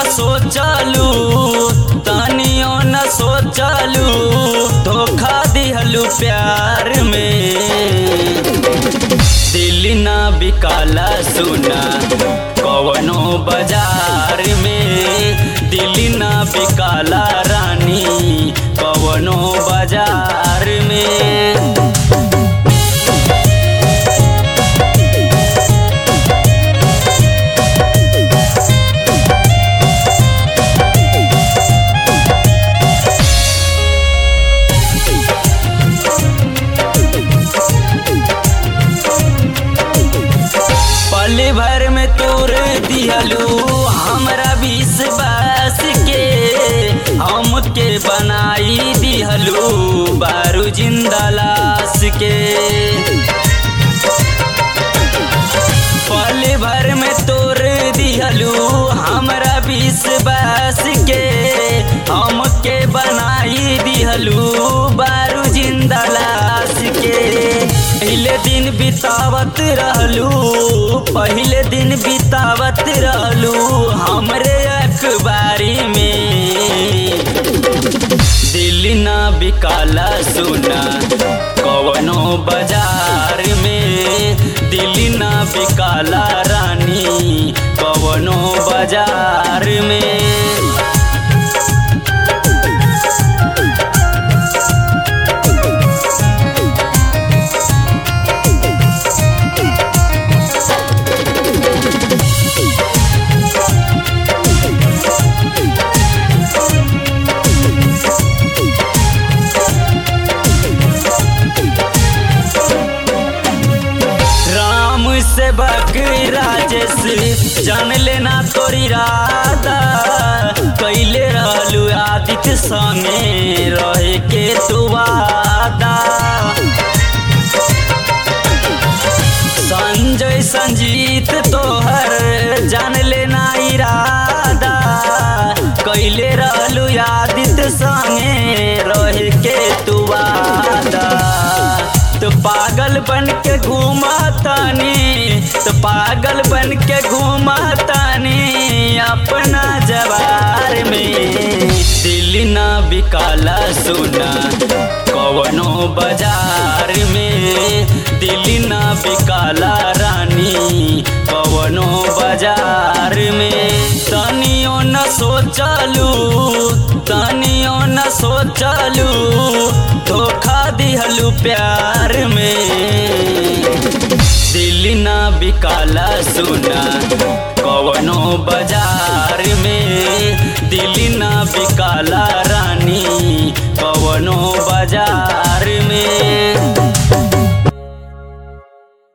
सोचलू तनियो न सोचलू धोखा दिहलू प्यार में। दिल ना बिकाला सुना कवनो बाजार में, दिल ना बिकाला रानी कवनो बाजार में। पल भर में तोड़ दिहलू हमरा विश्वास के, हमके बनाई दिहलू बारू जिंदा लाश के। पल भर में तोड़ दिहलू हमरा विश्वास के, हमके बनाई दिहलू बारू जिंदा लाश के। पहले दिन बितावत रहलू, पहले दिन बितावत रहलू हमरे अखबारी में। दिल ना बिकाला सुना कवनो बाजार में, दिल ना बिकाला रानी कवनो बाजार में। से बकरी राजेश जान लेना तोरी राधा, कैले रहलू आदित्य संगे रहे के तू वादा। संजय संजीत तोहर जान लेना इरादा, कैले रहलू आदित्य संगे रहे के तू वादा। तो पागल बन के घूमतानी, तो पागल बन के घूमतानी अपना जवार में। दिल ना बिकाला सुना कवनो बाजार में, दिल ना बिकाला रानी कवनो बाजार में। तनियो न सोचलू, तनियो न सोचलू धोखा दिहलू प्यार में। दिल ना बिकाला सुना कवनो बाजार में, दिल ना बिकाला रानी कवनो बाजार